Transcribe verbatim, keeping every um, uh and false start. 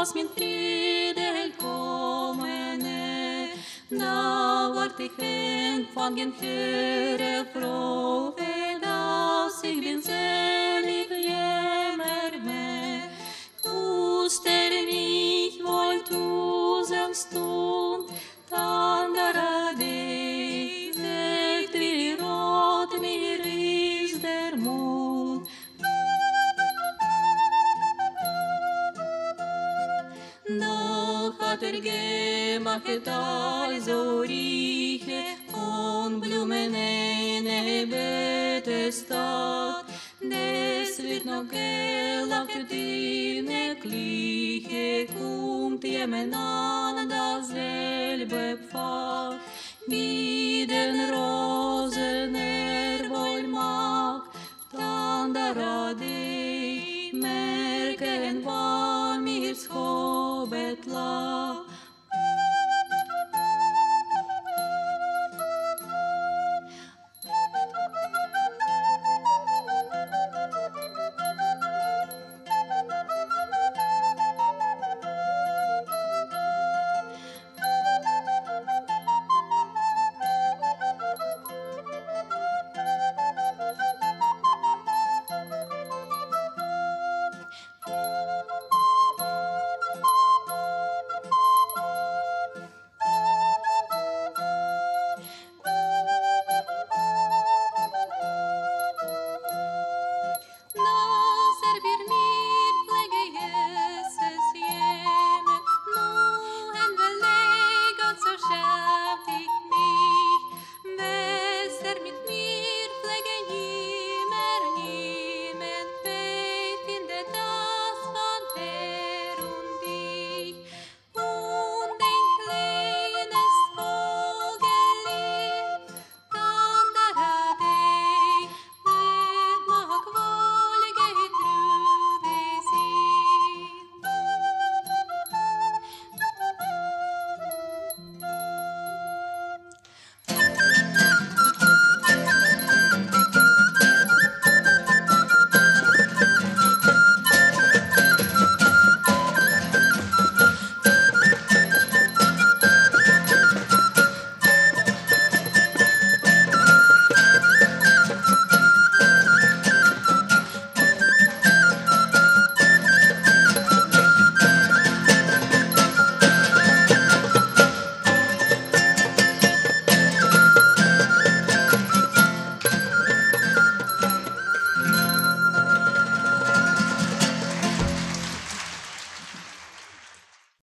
was min friedel kommene, da ward ich empfangen höre Freude, dass ich bin selig jämmer med. Uster mich wohl tusen stund, tandara dig, täckt wie rot mir is der mund. Doch hat er gemachet all so rieche und Blumen eine Betestat. Des wird noch gelacht in der Kliche, kommt jemand an dasselbe Pfad, wie den Rosen er wohl mag, tandara dig, merken was